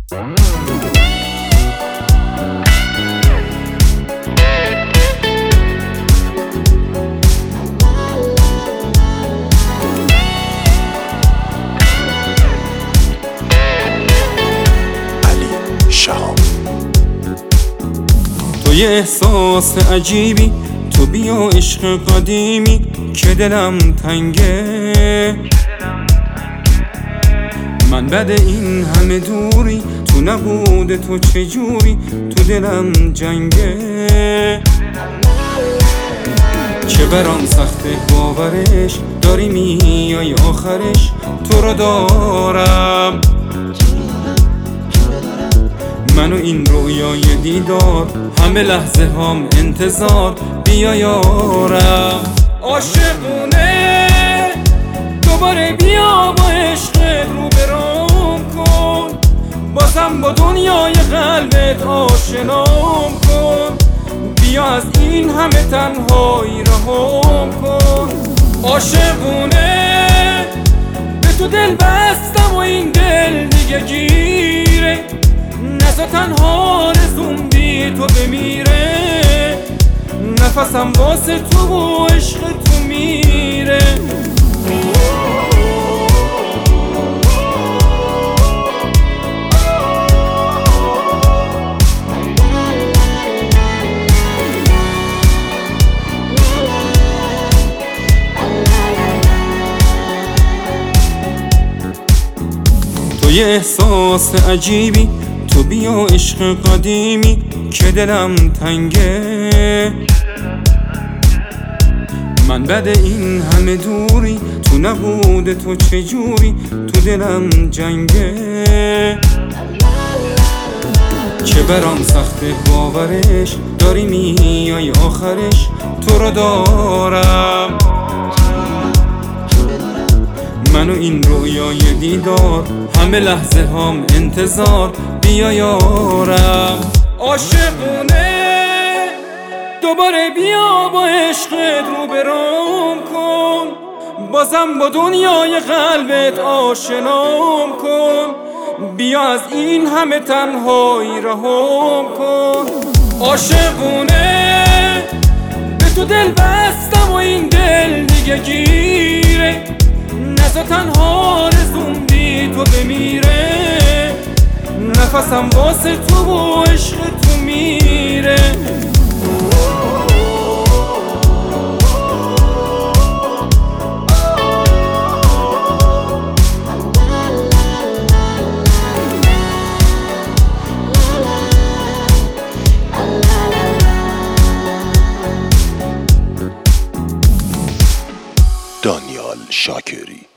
تو یه احساس عجیبی، تو بیا عشق قدیمی که دلم تنگه. من بعد این همه دوری، تو نبود تو چجوری تو دلم جنگه. چه برام سخته باورش، داری میای آخرش تو رو دارم. منو این رویای دیدار، همه لحظه هم انتظار، بیا یارم. عاشقونه دوباره بیا با عشق رو برام کن، بازم با دنیای قلبت آشنام کن. بیا از این همه تنهایی رهام کن. عاشقونه به تو دل بستم و این دل دیگه گیره، نزا تنها رزوم بی تو بمیره. نفسم واسه تو و عشق تو میره. تو یه احساس عجیبی، تو بیا عشق قدیمی که دلم تنگه. من بعد این همه دوری، تو نبود تو چجوری تو دلم جنگه. چه برام سخته باورش، داری میای آخرش تو رو دارم. منو این رویای دیدار، همه لحظه هم انتظار، بیا یارم. عاشقونه دوباره بیا با عشقت رو برام کن، بازم با دنیای قلبت آشنام کن. بیا از این همه تنهایی رهام کن. عاشقونه به تو دل بستم و این دل دیگه گیره، نزا تنها رزوم بی تو بمیره. نفسم واسه تو و عشق تو میره. دانیال شاکری